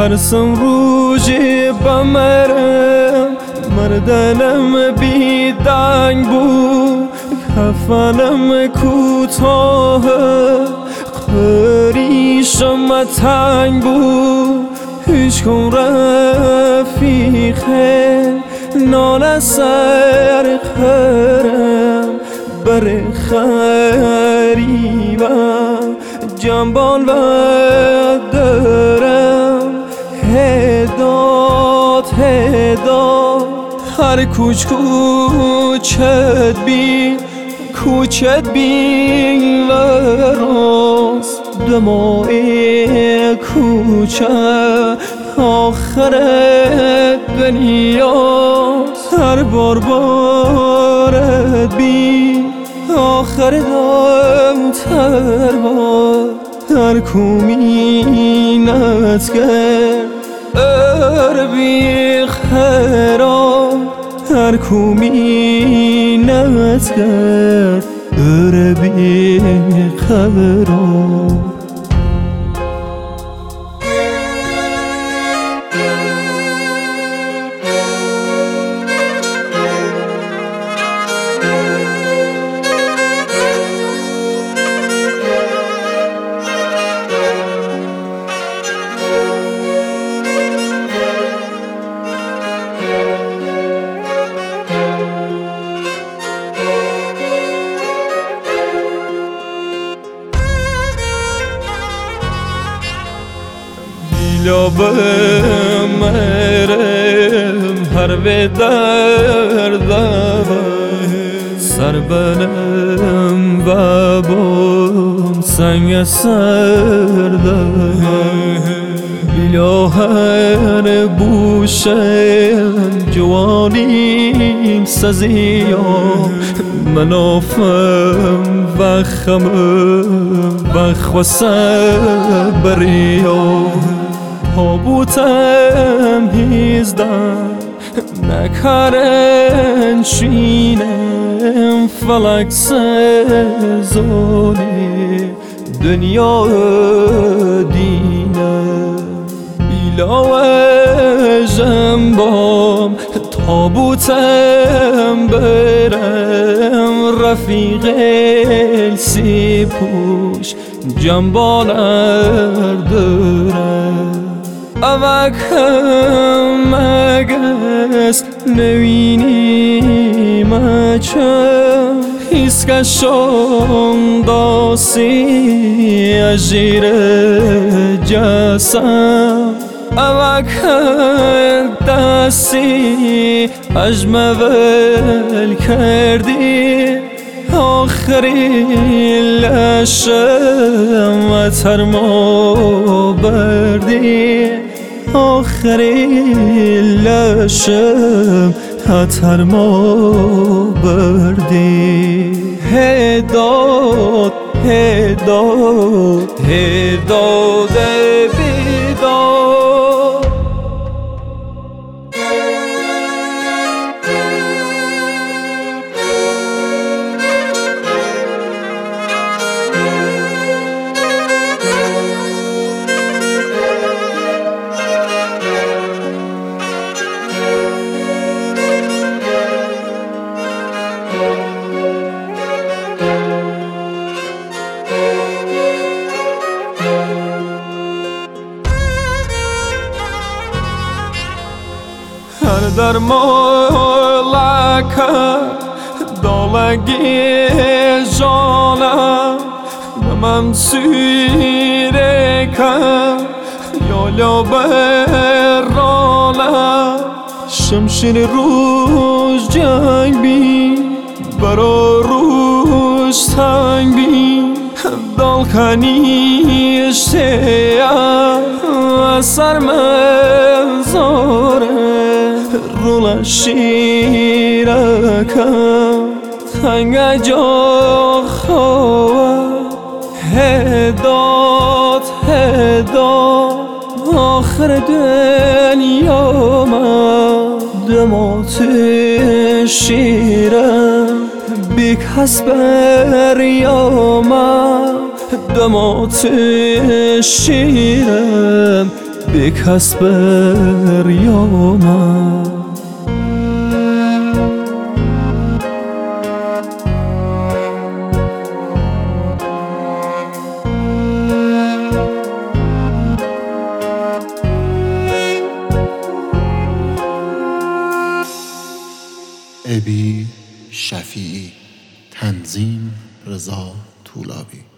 ترسم روزی بمرم، مردنم بی دنگ بود، کفنم کوتاه، قریشم تنگ بود. هیچ کن رفیقه نال سر خرم، بر خریبم جنبال و درم. هداد هداد هر کوچت بین و راست، دماغ کوچه آخر دنیاست. هر بارت بین آخر دم تر بار، هر کومینت کرد بی خراب، هر کومینت کرد بی خراب. یا بمرم هر به دردم، سر بنم و بام سنگ سردم. بلا هر بوشم جوانیم سزیام، منافم و خمم و خواسم بریم. تابوتم هیزدم نکرن شینم، فلک سزانه دنیا دینم. بیلا وجم بام تابوتم برم، رفیق سی پوش جنبالر دارم. اوکم مگس نوینی مچم، ایسکشم داسی اجیر جسم. اوکم دستی اجمول کردی، آخری لشم و ترما بردی، آخری لشم و ترما بردی. هداد هداد هداد بیداد. هر در مالکه دالگی جانم، بمم سیره کن یا برانم. شمشیر روز جنگ بین، برا روز تنگ بین، دال کنیشته از سر منظاره. رولا شیرکم تنگ جا خواه. هداد هداد آخر دنیا من، دمات شیرم بی کس بریامم. دمات شیرم به کسب ریامم. ابی شفیعی، تنظیم رضا طولابی.